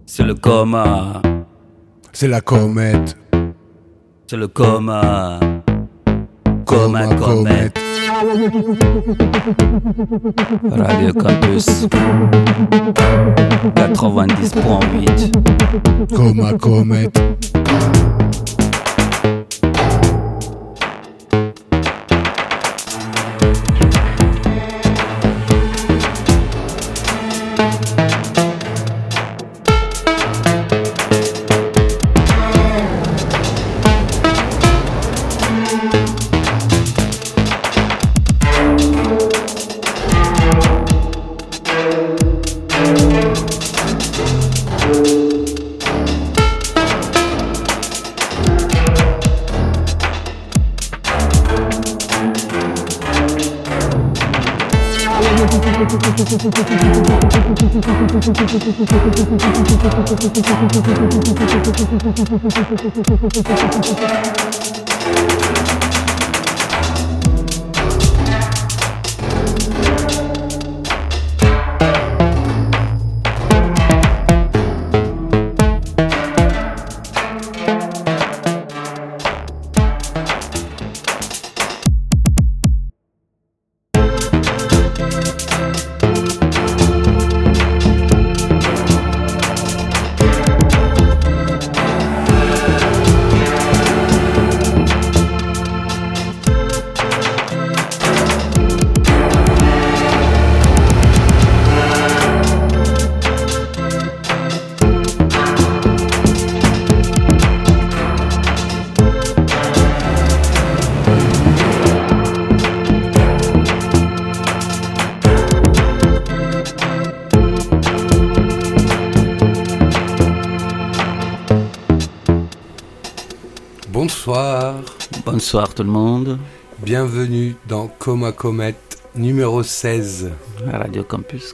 C'est le coma. C'est la comète. C'est le coma. Coma, comète. Radio Campus 90.8. Coma, comète. Bonsoir. Bonsoir tout le monde. Bienvenue dans Coma Comète numéro 16. Radio Campus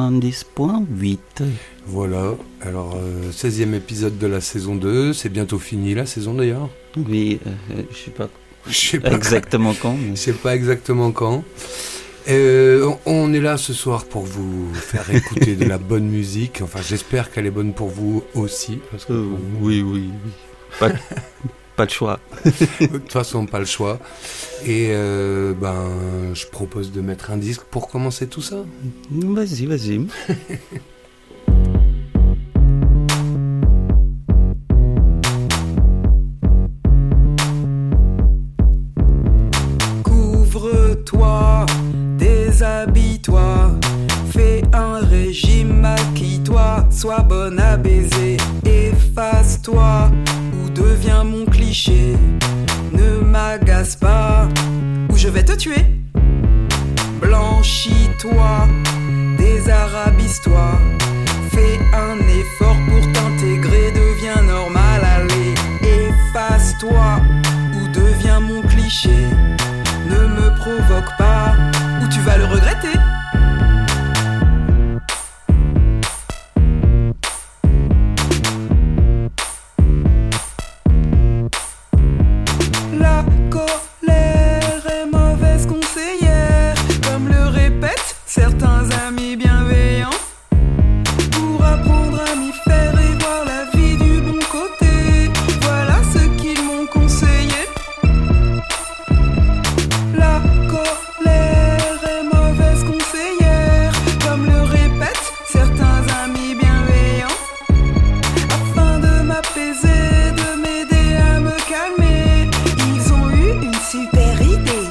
90.8. Voilà, alors 16e épisode de la saison 2. C'est bientôt fini la saison d'ailleurs. Oui, je sais pas exactement quand. Mais... Je sais pas exactement quand. On est là ce soir pour vous faire écouter de la bonne musique. Enfin, j'espère qu'elle est bonne pour vous aussi. Parce que oui. Pas de choix. De toute façon, pas le choix. Et je propose de mettre un disque pour commencer tout ça. Vas-y. Couvre-toi, déshabille-toi, fais un régime, maquille-toi, sois bonne à baiser, efface-toi. Deviens mon cliché, ne m'agace pas, ou je vais te tuer. Blanchis-toi, désarabise-toi, fais un effort pour t'intégrer, deviens normal, allez, efface-toi, ou deviens mon cliché, ne me provoque pas, ou tu vas le regretter. Certains amis bienveillants pour apprendre à m'y faire et voir la vie du bon côté. Voilà ce qu'ils m'ont conseillé. La colère est mauvaise conseillère, comme le répètent certains amis bienveillants. Afin de m'apaiser, de m'aider à me calmer, ils ont eu une super idée.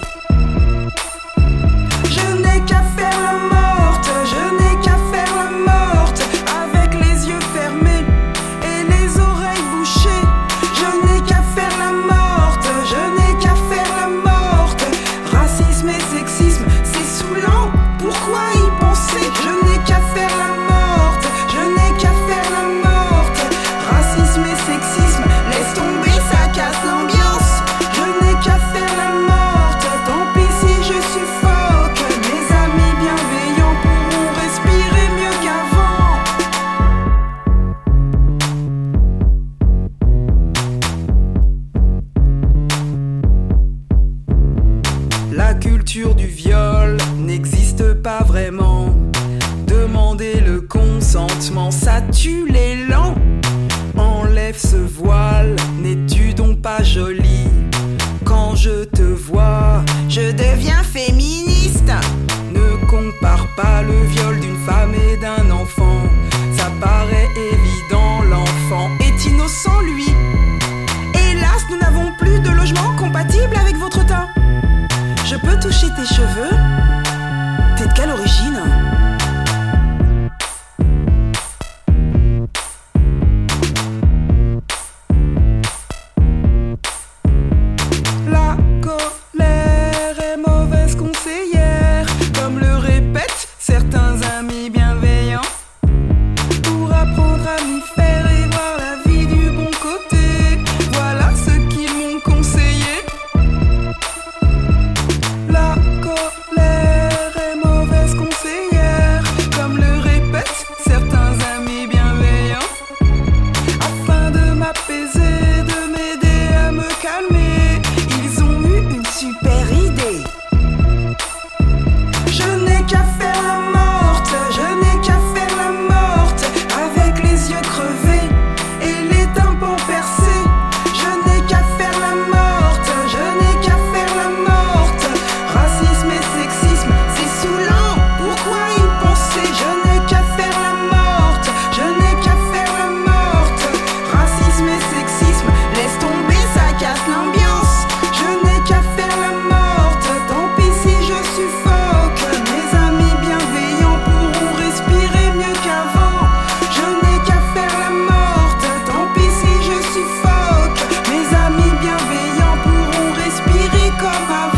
Je n'ai qu'à faire la morte, je n'ai qu'à faire la morte, avec les yeux fermés et les oreilles bouchées. Je n'ai qu'à faire la morte, je n'ai qu'à faire la morte. Racisme et sexisme, c'est saoulant, pourquoi y penser? Je n'ai qu'à faire la morte, je n'ai qu'à faire la morte. Racisme et sexisme, laisse tomber, ça casse l'ambiance. Je n'ai qu'à faire la morte, tant pis si je suffoque. Mes amis bienveillants pourront respirer mieux qu'avant. La culture du viol n'existe pas vraiment. Demander le consentement, ça tue l'élan. lève ce voile, n'es-tu donc pas jolie? Quand je te vois, je deviens féministe. Ne compare pas le viol d'une femme et d'un enfant. Ça paraît évident, l'enfant est innocent lui. Hélas, nous n'avons plus de logement compatible avec votre teint. Je peux toucher tes cheveux? T'es de quelle origine? La colère est mauvaise conseillère, comme le répètent certains amis bienveillants. Pour apprendre à m'y faire et voir la vie du bon côté, voilà ce qu'ils m'ont conseillé. La colère est mauvaise conseillère, comme le répètent certains amis bienveillants. Afin de m'apaiser, de m'aider à me calmer, ils ont eu une super idée. Je n'ai qu'à faire la morte, je n'ai qu'à faire la morte, avec les yeux crevés et les tympans percés. Je n'ai qu'à faire la morte, je n'ai qu'à faire la morte. Racisme et sexisme, c'est saoulant, pourquoi y penser? Je n'ai qu'à faire la morte, je n'ai qu'à faire la morte. Racisme et sexisme, laisse tomber, ça casse l'ambiance. Je n'ai qu'à faire la morte, tant pis si je suffoque. Mes amis bienveillants pourront respirer mieux qu'avant. Je n'ai qu'à faire la morte, tant pis si je suffoque. Mes amis bienveillants pourront respirer comme avant.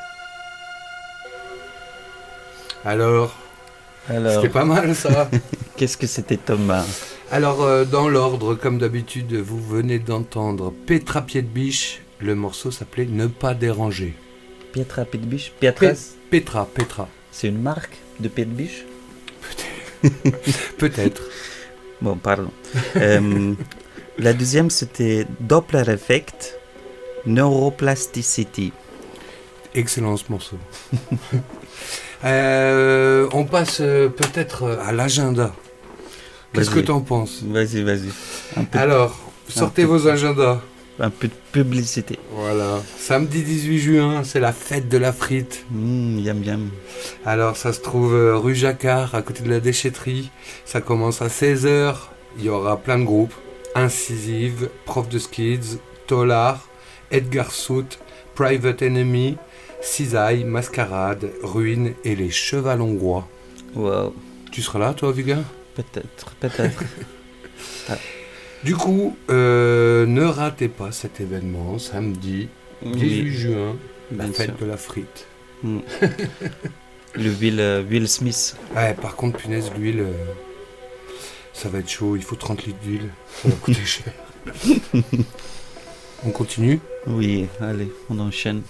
Alors, Alors, c'était pas mal ça. Qu'est-ce que c'était, Thomas? Alors, dans l'ordre, comme d'habitude, vous venez d'entendre Petra Pied-de-Biche. Le morceau s'appelait Ne pas déranger. Petra Pied-de-Biche? Pietras? Petra. C'est une marque de Pied-de-Biche? Peut-être. Bon, pardon. La deuxième, c'était Doppler Effect, Neuroplasticity. Excellent ce morceau. On passe peut-être à l'agenda. Qu'est-ce que t'en penses? Vas-y. Alors, sortez vos agendas. Un peu de publicité. Voilà. Samedi 18 juin, c'est la fête de la frite. Yam. Alors, ça se trouve rue Jacquard, à côté de la déchetterie. Ça commence à 16h. Il y aura plein de groupes. Incisive, Prof de Skids, Tolar, Edgar Sout, Private Enemy, Cisaille, Mascarade, Ruine et les Chevals Hongrois. Wow. Tu seras là, toi, Viga? Peut-être. Du coup, ne ratez pas cet événement, samedi 18 juin, la fête de la frite. Le Will Smith. Ouais, par contre, punaise, l'huile, ça va être chaud, il faut 30 litres d'huile, ça va coûter cher. On continue? Oui, allez, on enchaîne.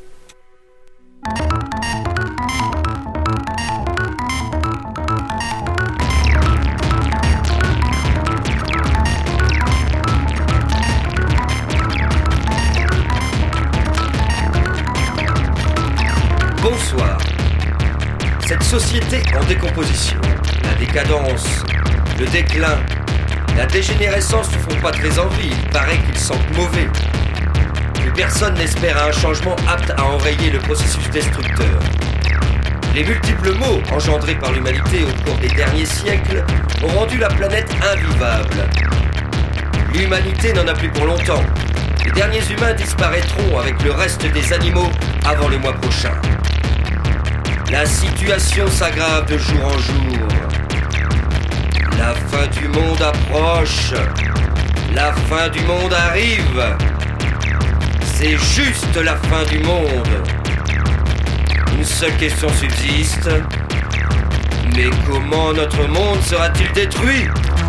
Bonsoir. Cette société en décomposition, la décadence, le déclin, la dégénérescence ne font pas très envie, il paraît qu'ils sentent mauvais. Plus personne n'espère à un changement apte à enrayer le processus destructeur. Les multiples maux engendrés par l'humanité au cours des derniers siècles ont rendu la planète invivable. L'humanité n'en a plus pour longtemps. Les derniers humains disparaîtront avec le reste des animaux avant le mois prochain. La situation s'aggrave de jour en jour. La fin du monde approche. La fin du monde arrive. C'est juste la fin du monde. Une seule question subsiste. Mais comment notre monde sera-t-il détruit ?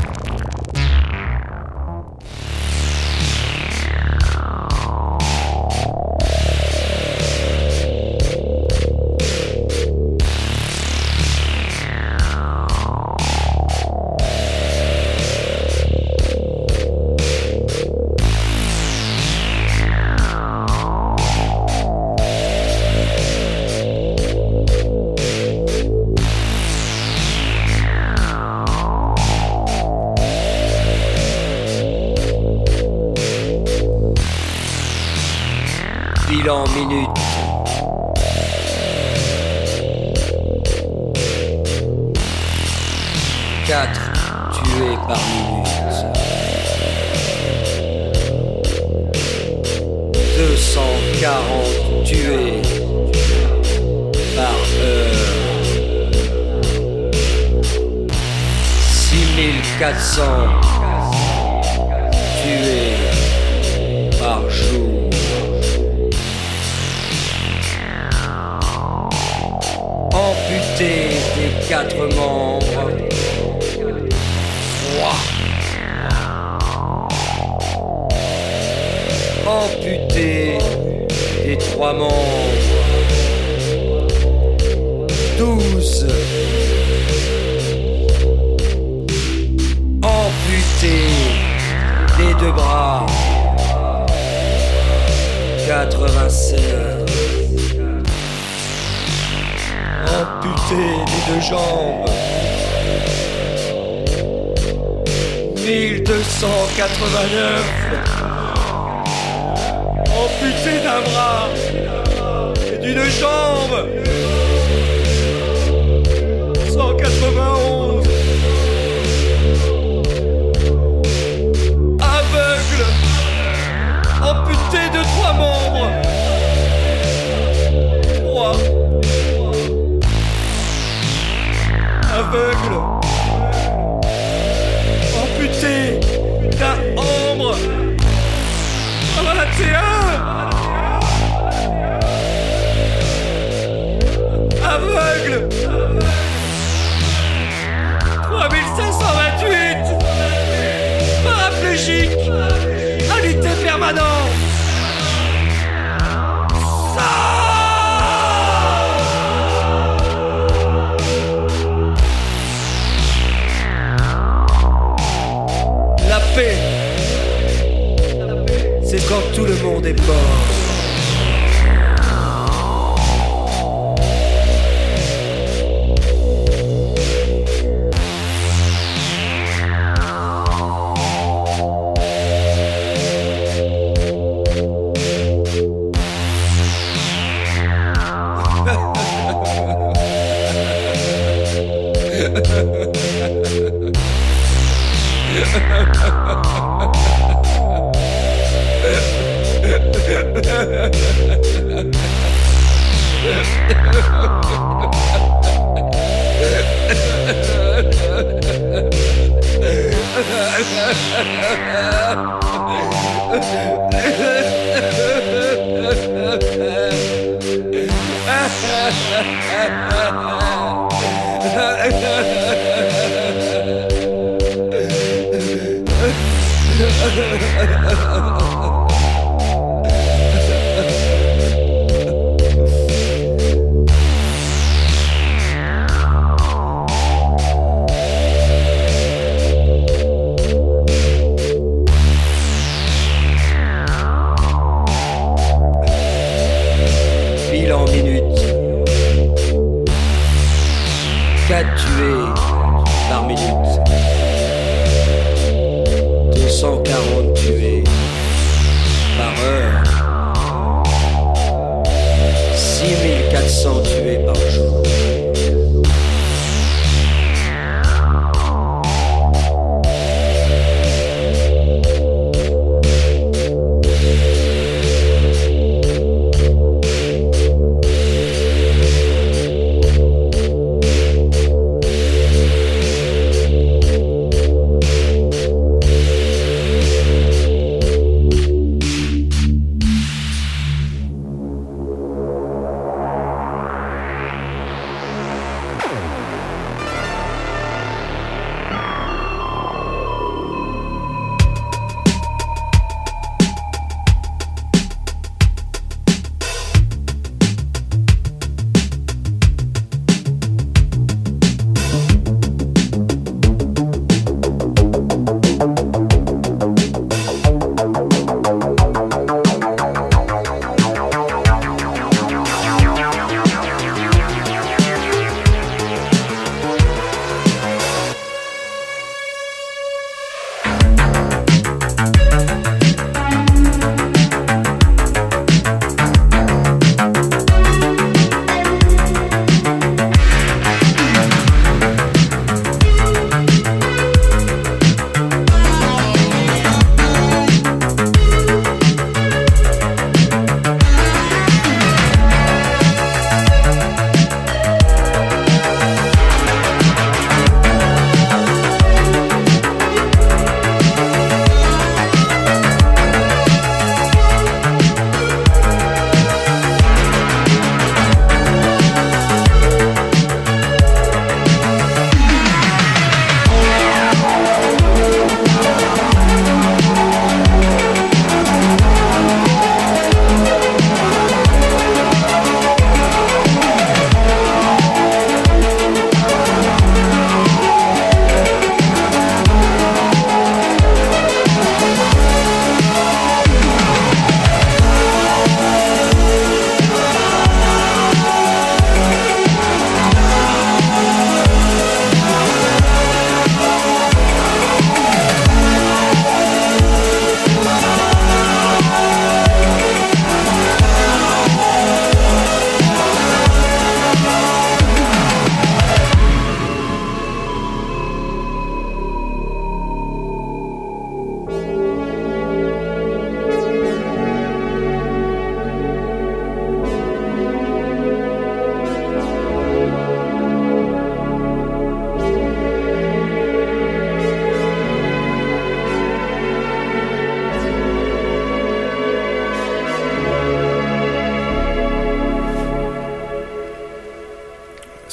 Bilan minute. Quatre tués par minute. 240 tués par heure. 6400 tués par jour. Amputé des 4 membres. 3. Amputé des 3 membres. 12. Amputé des 2 bras. 96. Amputé des 2 jambes. 1289. Amputé d'un bras et d'une jambe. 191. Aveugle. Amputé de 3 membres. 3. Aveugle. Amputé d'un membre. 21. Aveugle. 3500. permanent. La paix, c'est quand tout le monde est mort. Bilan minute. 4 tués par minute. 240 tués par heure. 6400 tués par jour.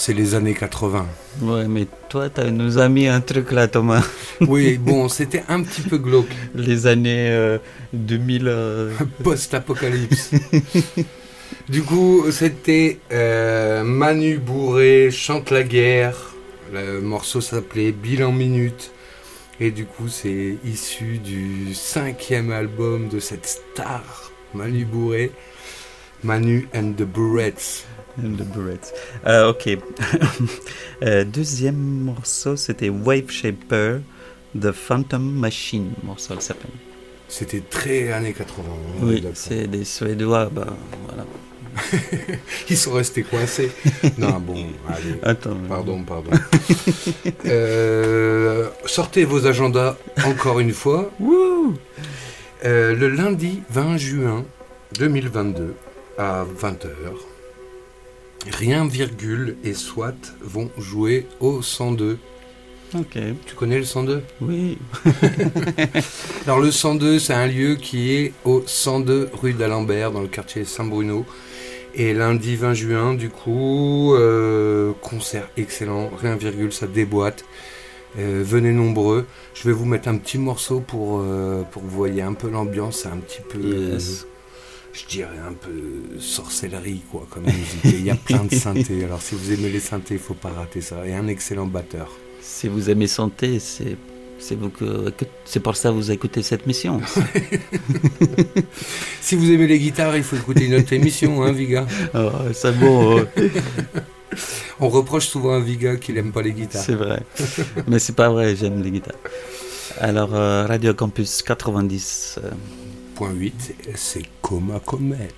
c'est les années 80. Ouais, mais toi, tu nous as mis un truc là, Thomas. Oui, bon, c'était un petit peu glauque. Les années 2000. Post-apocalypse. Du coup, c'était Manu Bourré chante la guerre. Le morceau s'appelait Bilan Minute. Et du coup, c'est issu du 5e album de cette star, Manu Bourré. Manu and the Burrettes. Ok. Deuxième morceau, c'était Wave Shaper, The Phantom Machine, morceau il s'appelle. C'était très années 80. Oui, c'est des Suédois, voilà. Ils sont restés coincés. Non, bon, allez. Attends. Pardon. Sortez vos agendas encore une fois. Le lundi 20 juin 2022 à 20h, Rien Virgule et SWAT vont jouer au 102. Ok. Tu connais le 102 ? Oui. Alors le 102, c'est un lieu qui est au 102 rue d'Alembert, dans le quartier Saint-Bruno. Et lundi 20 juin, du coup, concert excellent, Rien Virgule, ça déboîte. Venez nombreux. Je vais vous mettre un petit morceau pour que vous voyez un peu l'ambiance. C'est un petit peu, je dirais un peu sorcellerie, quoi, comme musique. Il y a plein de synthés. Alors si vous aimez les synthés, il ne faut pas rater ça. Et un excellent batteur. Si vous aimez santé, c'est pour ça que vous écoutez cette mission. Si vous aimez les guitares, il faut écouter notre émission, hein, Viga. Oh, c'est bon. On reproche souvent à Viga qu'il n'aime pas les guitares. C'est vrai. Mais c'est pas vrai, j'aime les guitares. Alors, Radio Campus 90. .8, c'est Coma Comète.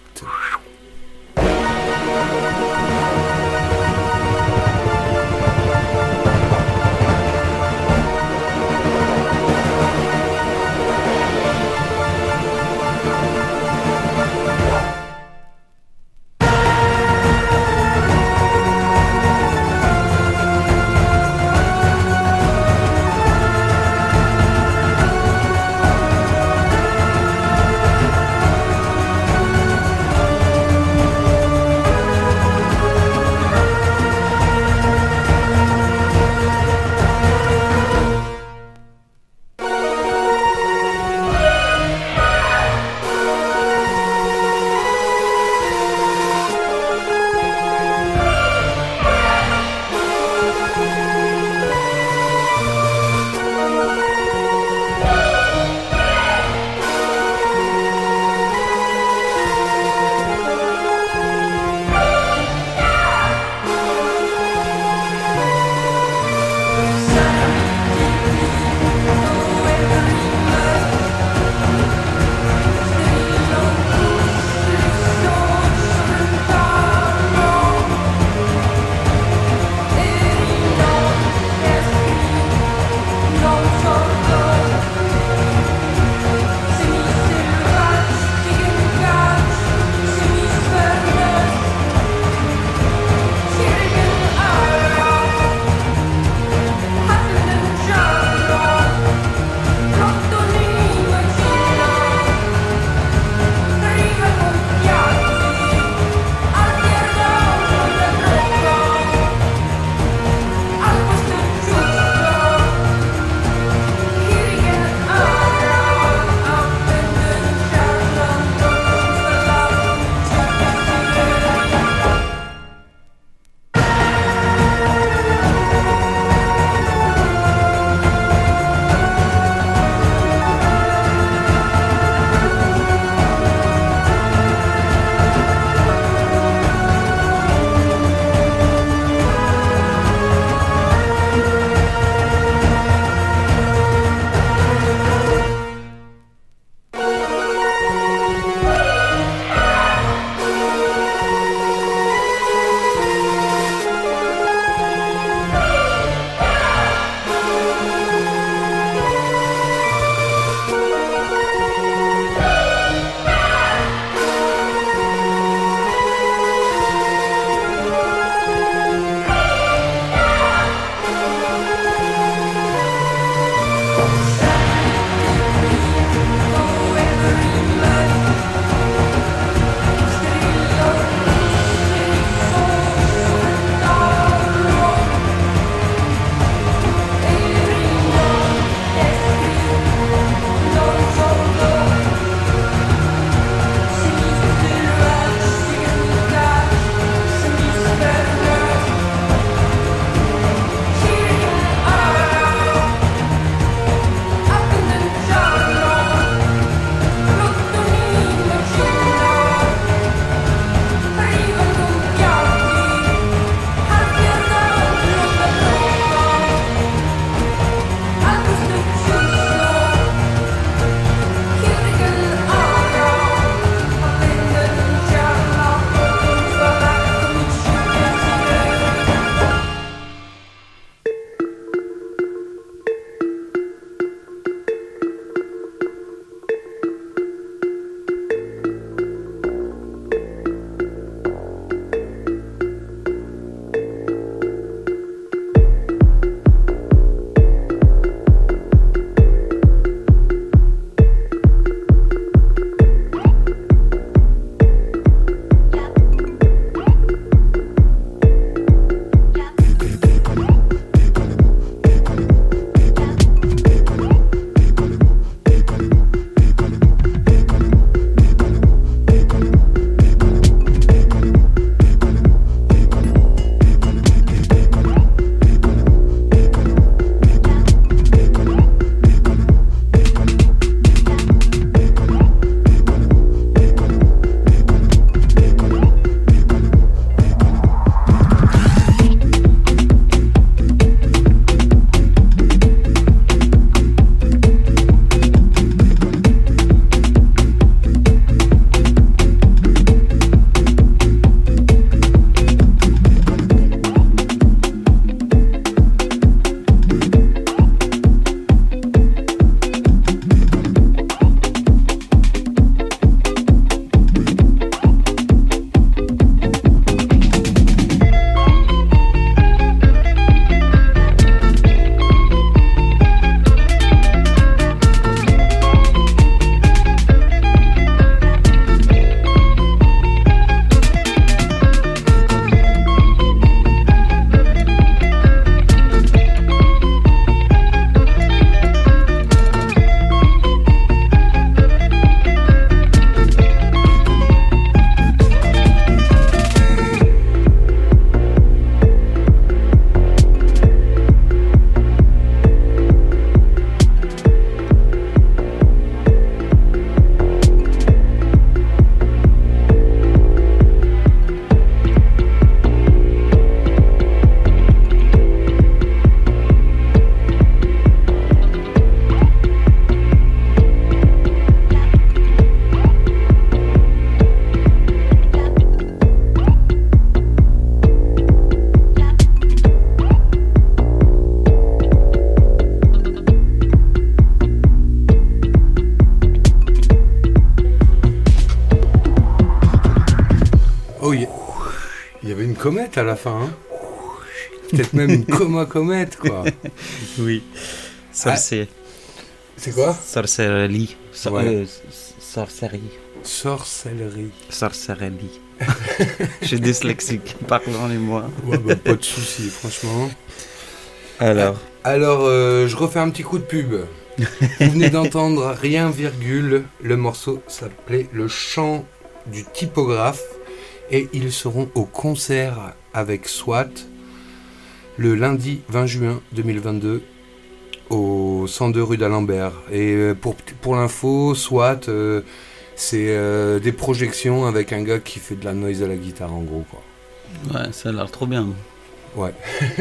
comète à la fin. Hein. Peut-être même une comète, quoi. Oui. Sorcier. C'est quoi? Sorcellerie. Ouais. Sorcellerie. Sorcellerie. Sorcellerie. Je suis dyslexique, pardonnez-moi. Ouais, bah, pas de soucis, franchement. Alors, Je refais un petit coup de pub. Vous venez d'entendre Rien virgule. Le morceau s'appelait Le chant du typographe. Et ils seront au concert avec SWAT le lundi 20 juin 2022 au 102 rue d'Alembert. Et pour l'info, SWAT, c'est des projections avec un gars qui fait de la noise à la guitare en gros, quoi. ouais, ça a l'air trop bien. Ouais.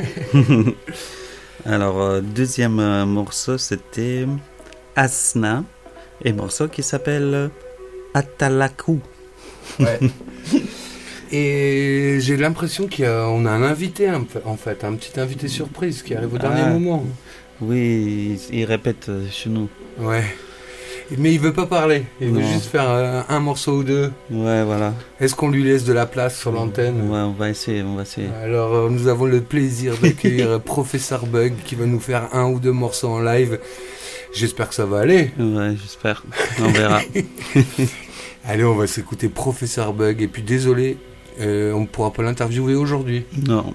Alors, deuxième morceau, c'était Asna, et morceau qui s'appelle Atalaku. Ouais. Et j'ai l'impression qu'on a un invité, en fait, un petit invité surprise qui arrive au dernier moment. Oui, il répète chez nous. Ouais. Mais il veut pas parler, il veut Non. juste faire un morceau ou deux. Ouais, voilà. Est-ce qu'on lui laisse de la place sur l'antenne? Ouais, on va essayer. Alors, nous avons le plaisir d'accueillir Professeur Bug qui va nous faire un ou deux morceaux en live. J'espère que ça va aller. Ouais, j'espère. On verra. Allez, on va s'écouter Professeur Bug. Et puis, désolé, on ne pourra pas l'interviewer aujourd'hui. Non.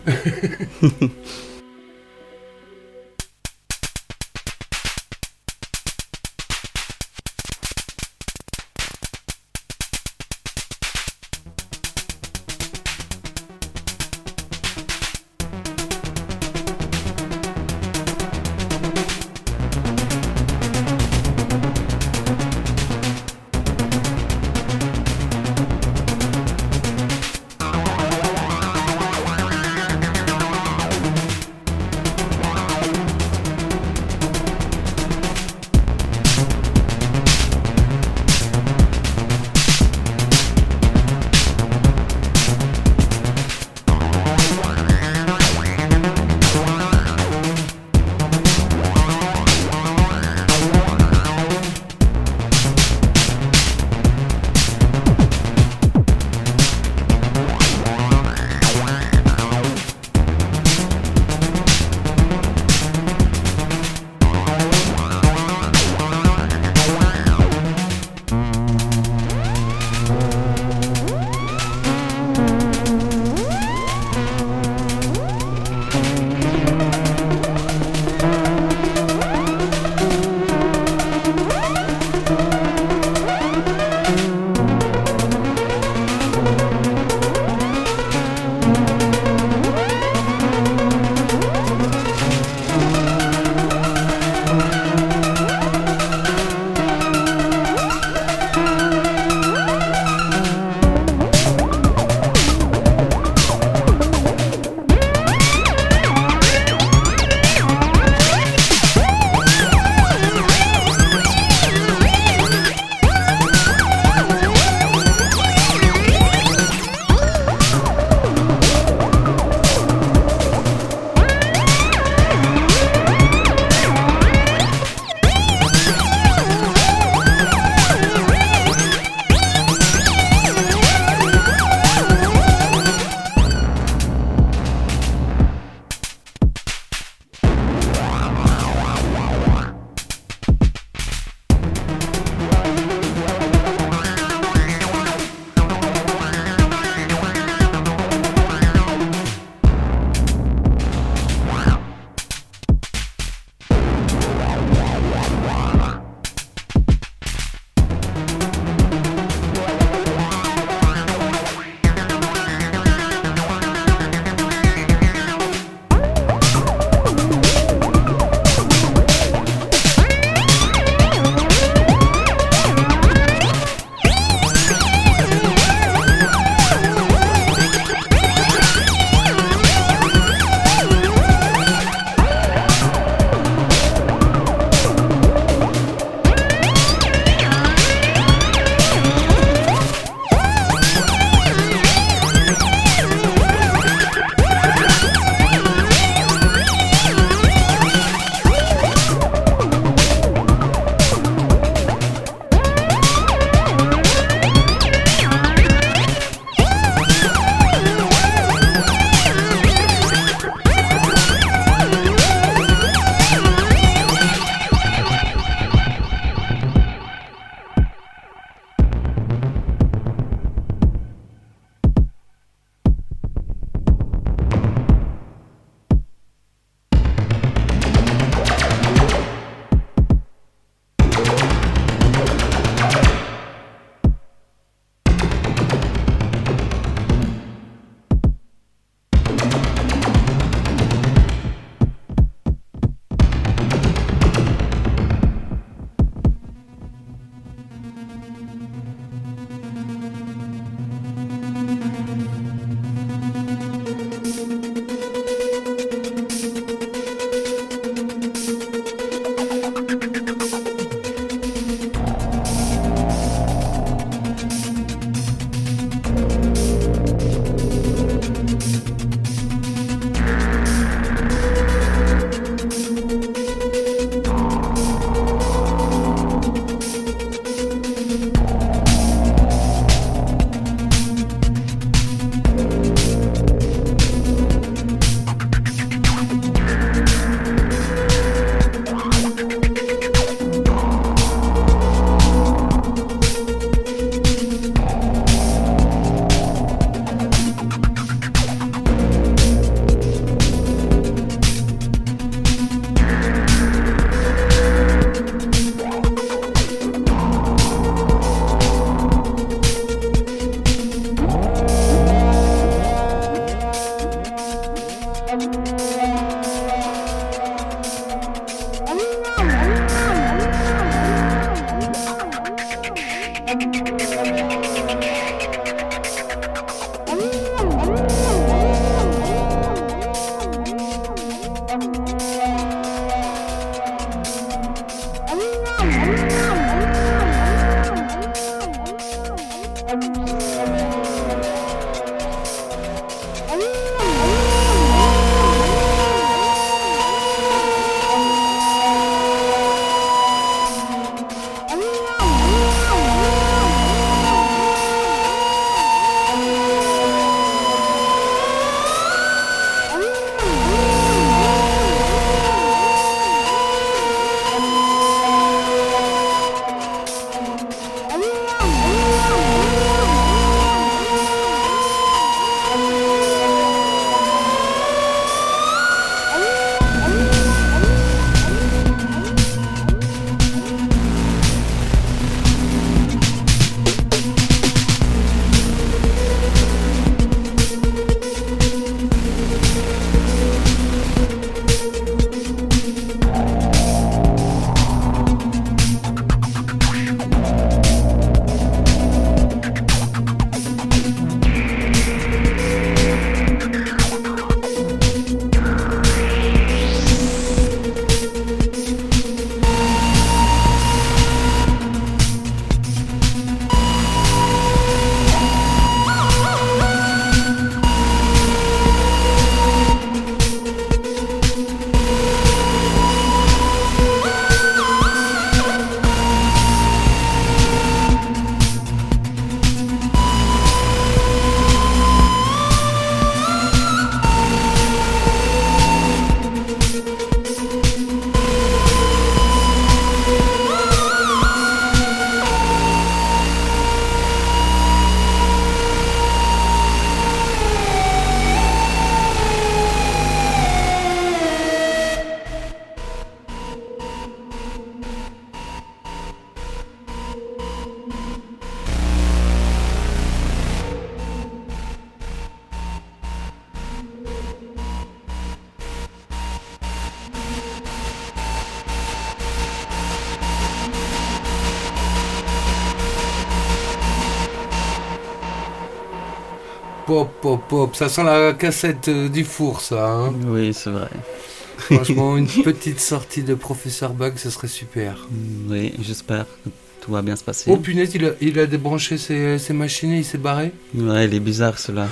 Pop, pop, pop. Ça sent la cassette du four, ça. Hein. Oui, c'est vrai. Franchement, une petite sortie de Professeur Bug, ce serait super. Oui, j'espère que tout va bien se passer. Oh punaise, il a débranché ses machines et il s'est barré. Ouais, il est bizarre, celui-là.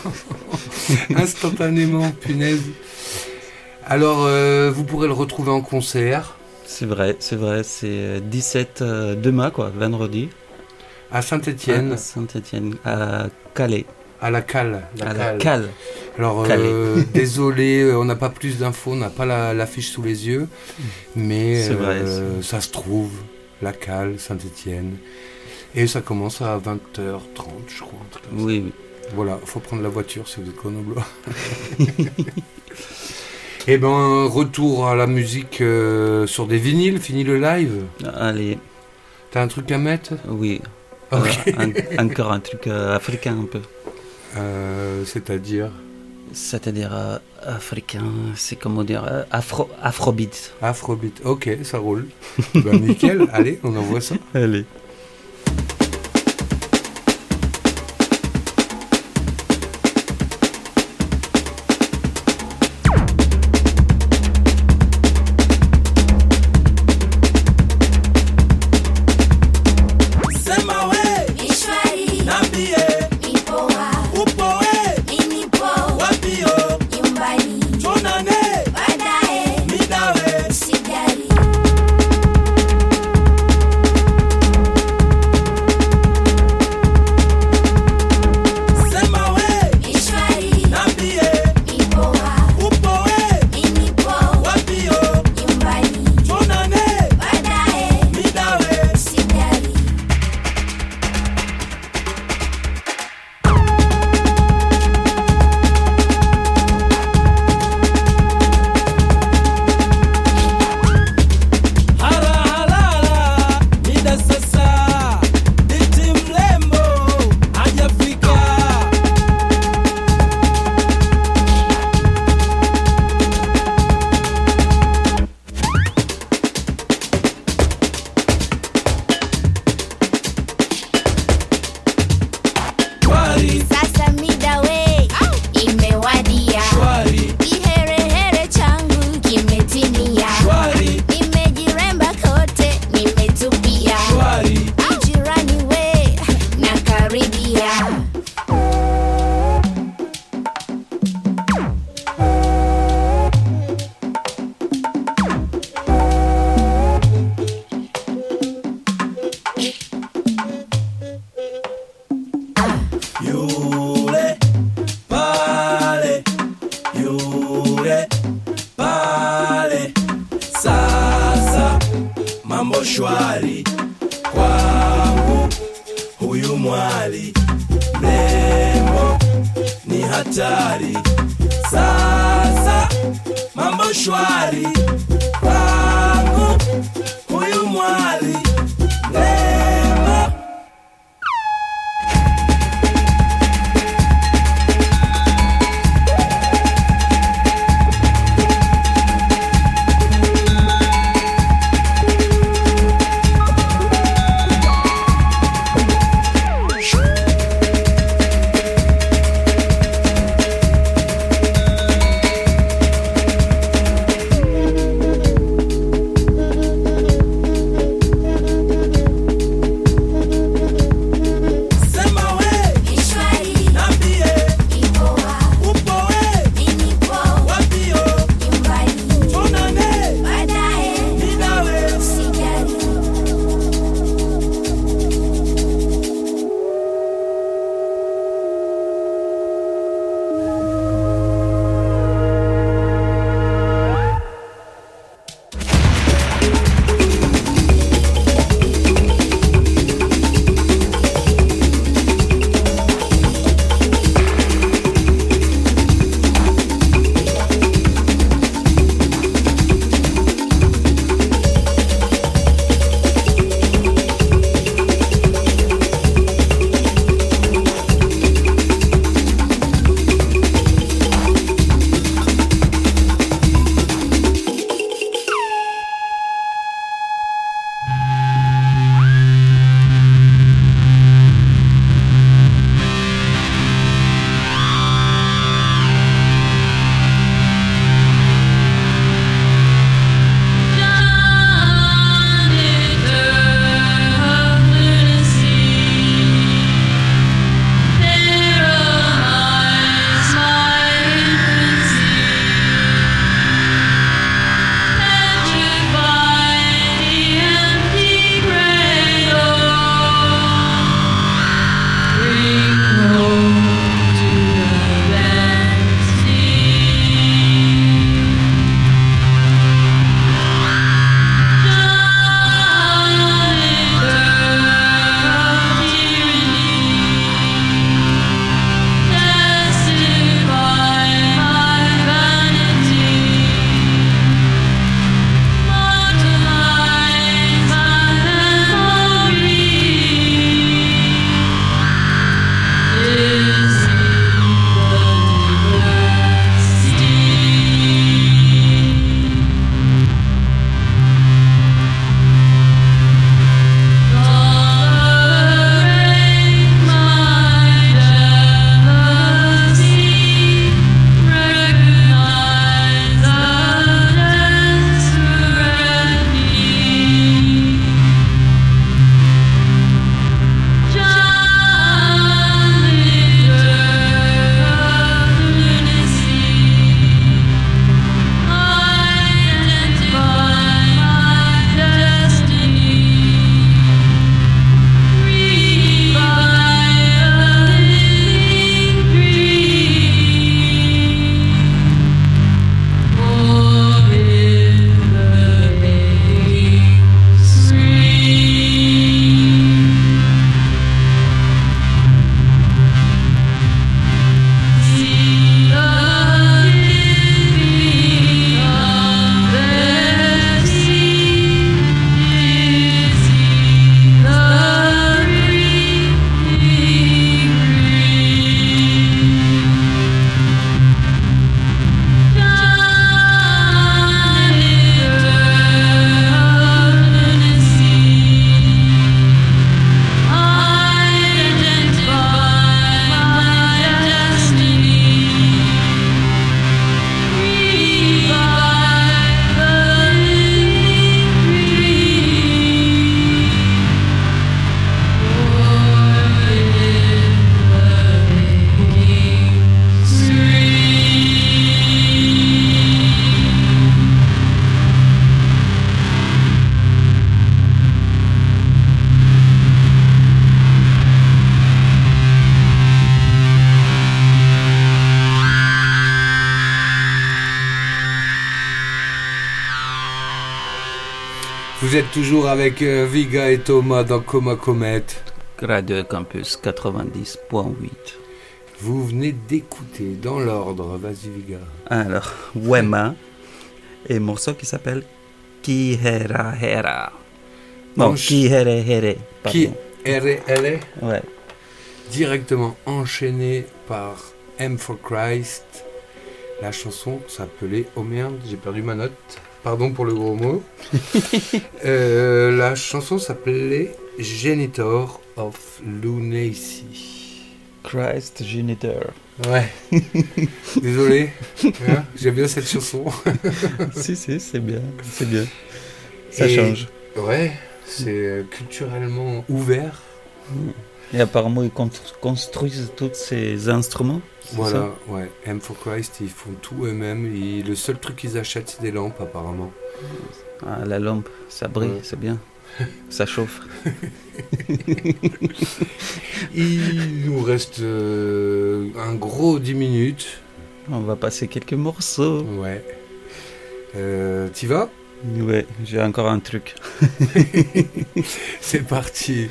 Instantanément, punaise. Alors, vous pourrez le retrouver en concert. C'est vrai. C'est 17 demain, quoi, vendredi. À Saint-Étienne. À Saint-Étienne, à Calais. À la Cale. La Cale. Alors, désolé, on n'a pas plus d'infos, on n'a pas l'affiche sous les yeux. Mais vrai, ça se trouve, la Cale, Saint-Étienne. Et ça commence à 20h30, je crois. Oui. Voilà, il faut prendre la voiture si vous êtes Grenoble. Et ben, retour à la musique sur des vinyles, fini le live. Allez. T'as un truc à mettre? Oui. Okay. Encore un truc africain un peu. C'est-à-dire africain, c'est comment dire, afrobeat. Afrobeat, ok, ça roule. Ben nickel, allez, on envoie ça. Allez. mambo shwari kwangu, huyu mwali mrembo ni hatari. Sasa mambo shwari kwangu, huyu mwali mrembo. Vous êtes toujours avec Viga et Thomas dans Coma Comet. Radio Campus 90.8. Vous venez d'écouter dans l'ordre, vas-y Viga. Alors, Wema et un morceau qui s'appelle Ki Hera Hera. Non, Ki Here Here. Qui R.L. Ouais. Directement enchaîné par M for Christ. La chanson s'appelait... Oh merde, j'ai perdu ma note. Pardon pour le gros mot. La chanson s'appelait Genitor of Lunacy. Christ Genitor. Ouais. Désolé. Hein, j'aime bien cette chanson. si, c'est bien. C'est bien. Ça change. Ouais, c'est culturellement ouvert. Et apparemment, ils construisent tous ces instruments. Voilà, ça ouais. M for Christ, ils font tout eux-mêmes. Le seul truc qu'ils achètent, c'est des lampes, apparemment. Ah, la lampe, ça brille, c'est bien. Ça chauffe. Il nous reste un gros 10 minutes. On va passer quelques morceaux. Ouais. T'y vas ? Ouais, j'ai encore un truc. C'est parti.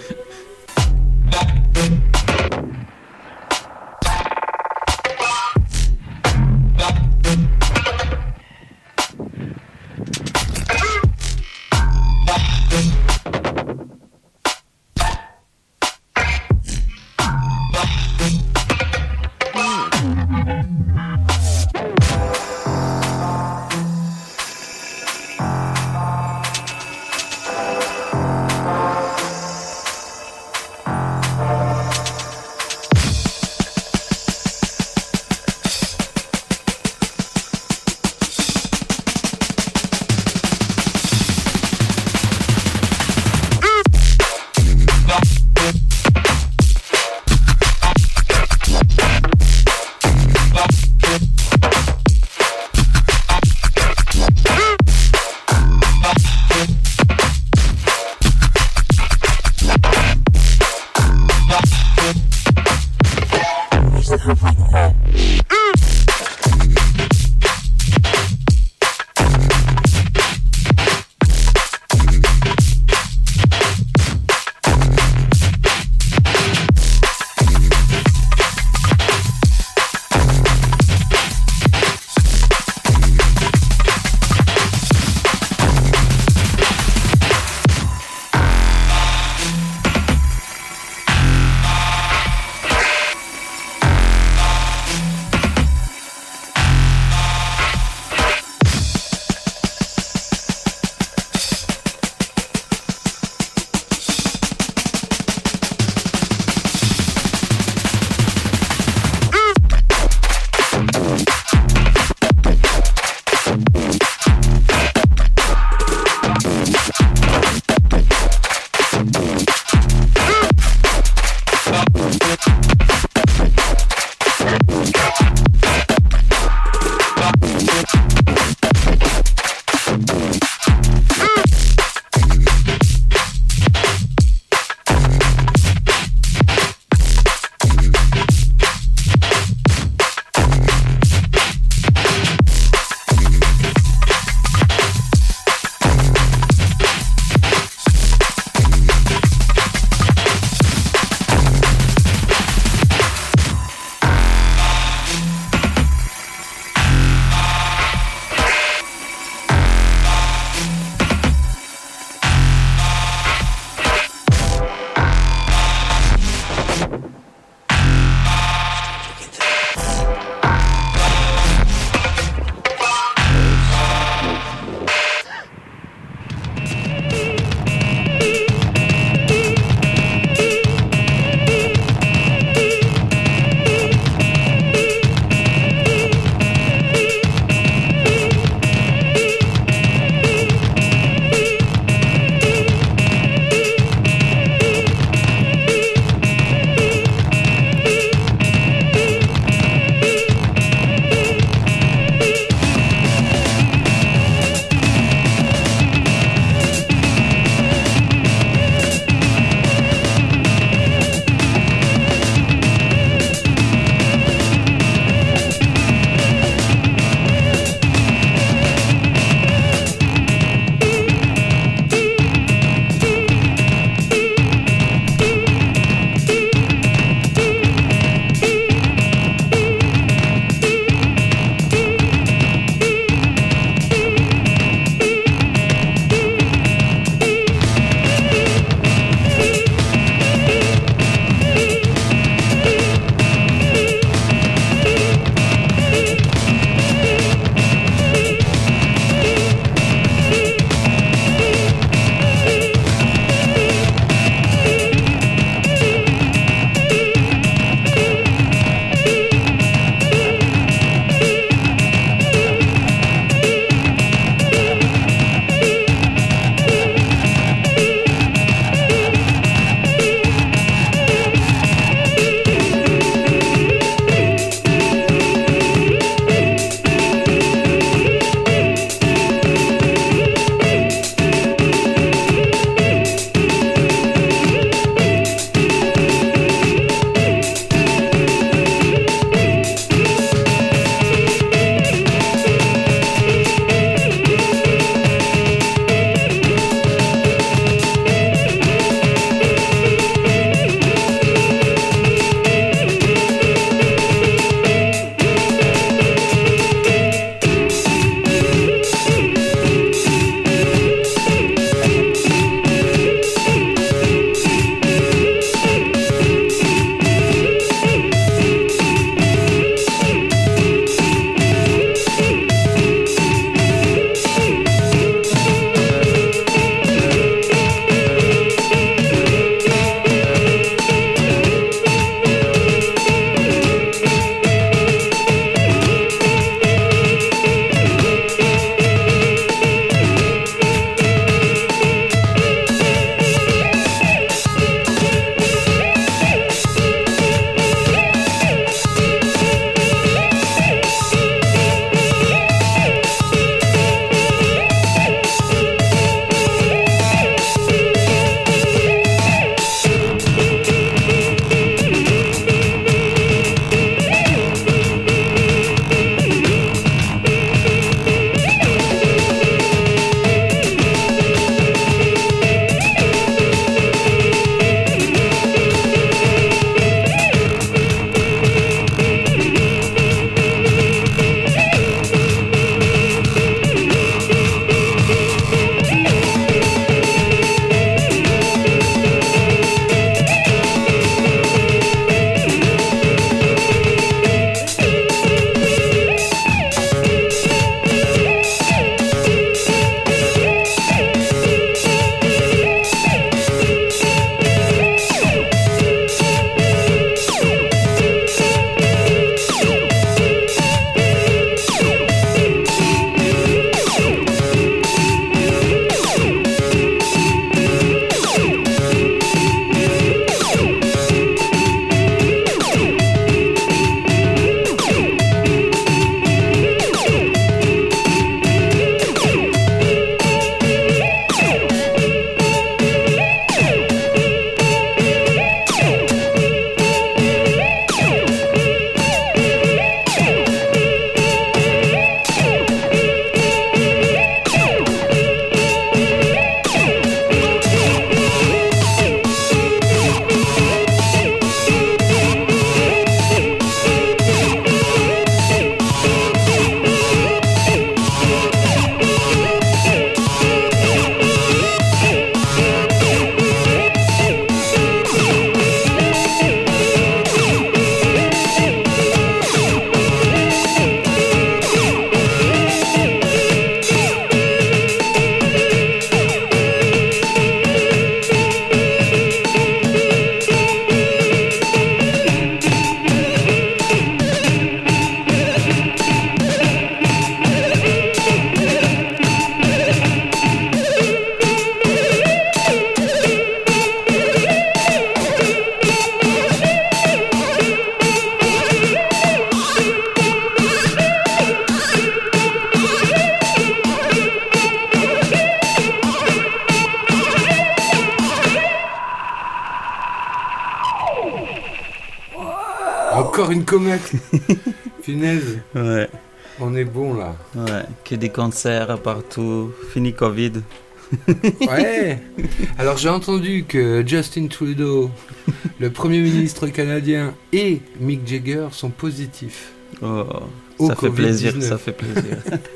encore une comète. Punaise, Ouais, on est bon là. ouais. Que des concerts partout. Fini Covid. Ouais. Alors j'ai entendu que Justin Trudeau, le Premier ministre canadien, et Mick Jagger sont positifs. Oh, Au ça fait plaisir, Covid-19. ça fait plaisir.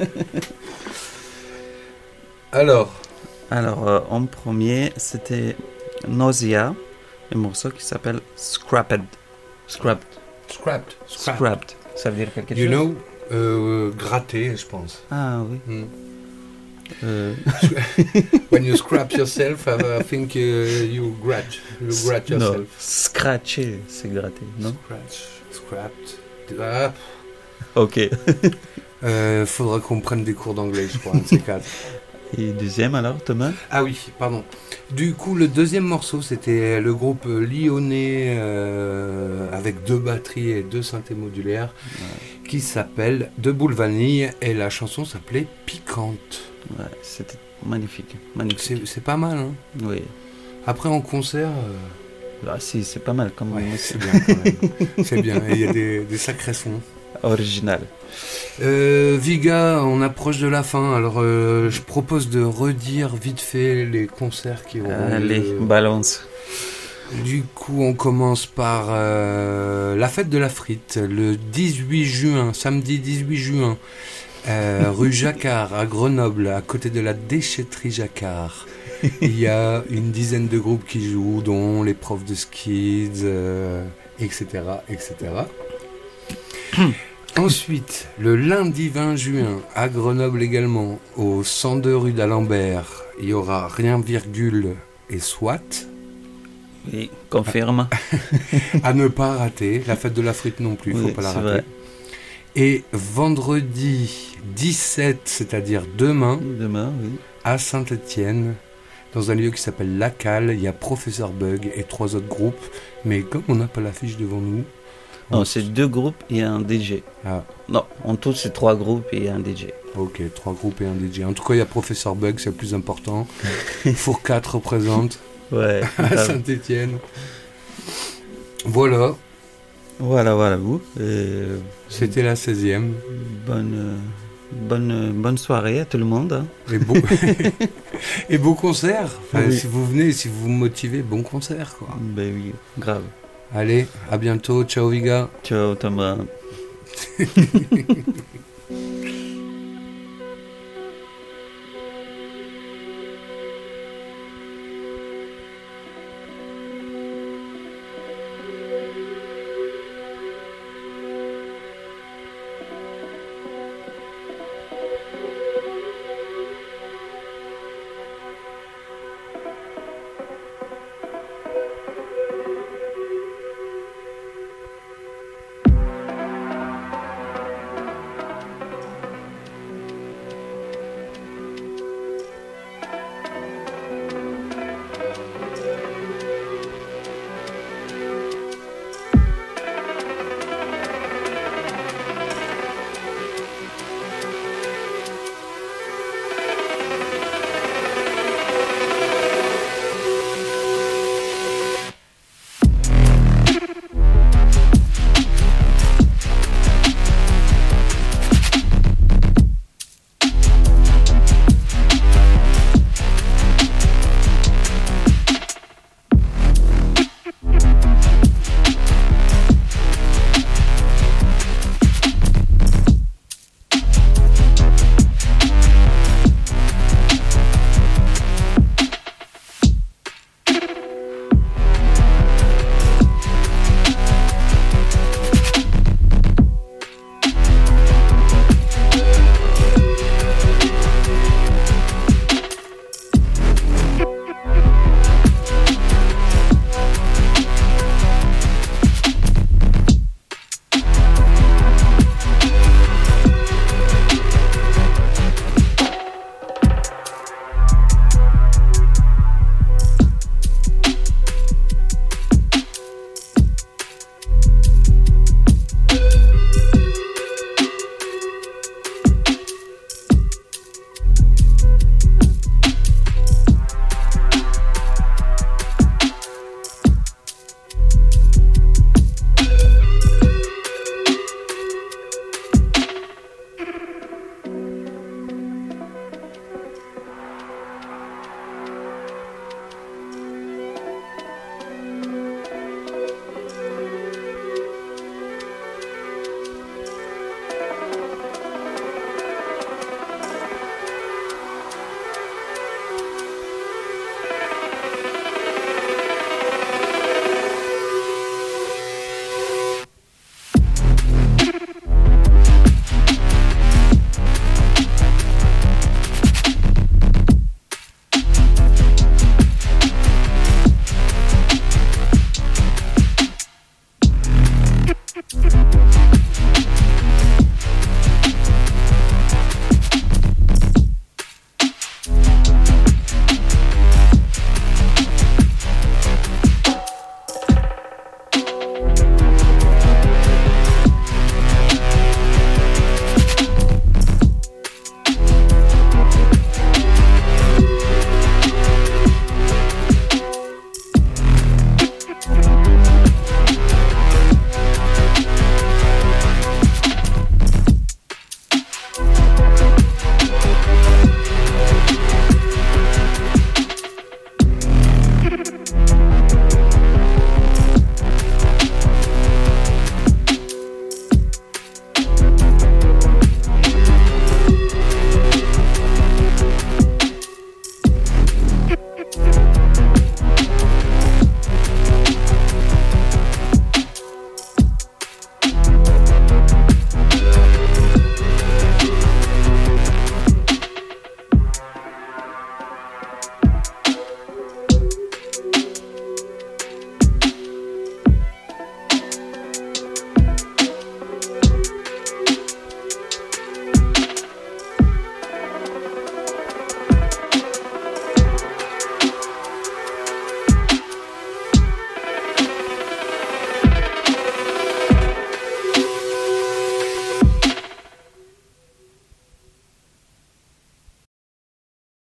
Alors, En premier, c'était Nausea, un morceau qui s'appelle Scrapped. Scrapped. scrapped. Ça veut dire quelque You chose? know, gratter, je pense. Ah oui. Mm. Euh, When you scrap yourself, I think you grat non, yourself. scratcher, c'est gratter, non? Scrapped. Ah, Ok. faudra qu'on prenne des cours d'anglais, je crois, un de ces quatre. Et deuxième alors, Thomas? Ah oui, pardon. Du coup, le deuxième morceau, c'était le groupe lyonnais avec 2 batteries et 2 synthés modulaires qui s'appelle De Boule Vanille et la chanson s'appelait Piquante. Ouais, c'était magnifique. Magnifique. C'est pas mal, hein. Oui. Après, en concert, Ah si, c'est pas mal comme ouais, musique. c'est bien quand même. C'est bien, et il y a des sacrés sons. Original. Viga, on approche de la fin, alors je propose de redire vite fait les concerts qui auront Allez, lieu. balance. Du coup, on commence par la fête de la frite, le 18 juin, samedi 18 juin, rue Jacquard, à Grenoble, à côté de la déchetterie Jacquard. Il y a une dizaine de groupes qui jouent, dont les profs de skids, etc., etc. Ensuite, le lundi 20 juin, à Grenoble également, au 102 rue d'Alembert, il y aura Rien virgule et Soit. Oui, confirme. À ne pas rater, la fête de la frite non plus, il ne faut Oui, pas la c'est rater. vrai. Et vendredi 17, c'est-à-dire demain, Demain, oui. à Saint-Étienne, dans un lieu qui s'appelle La Cale, il y a Professeur Bug et 3 autres groupes, mais comme on n'a pas l'affiche devant nous... Non, c'est 2 groupes et un DJ. Ah, Non, en tout, c'est 3 groupes et un DJ. ok, 3 groupes et un DJ. En tout cas, il y a Professeur Bug, c'est le plus important. Fourcat représente Ouais. à grave. Saint-Étienne. Voilà, Voilà, vous. c'était la 16e. Bonne soirée à tout le monde. Hein. Et beau, et beau concert. Enfin, Oui. si vous venez, si vous vous motivez, bon concert, quoi. Ben oui, grave. Allez, à bientôt. Ciao, Viga. Ciao, Thomas.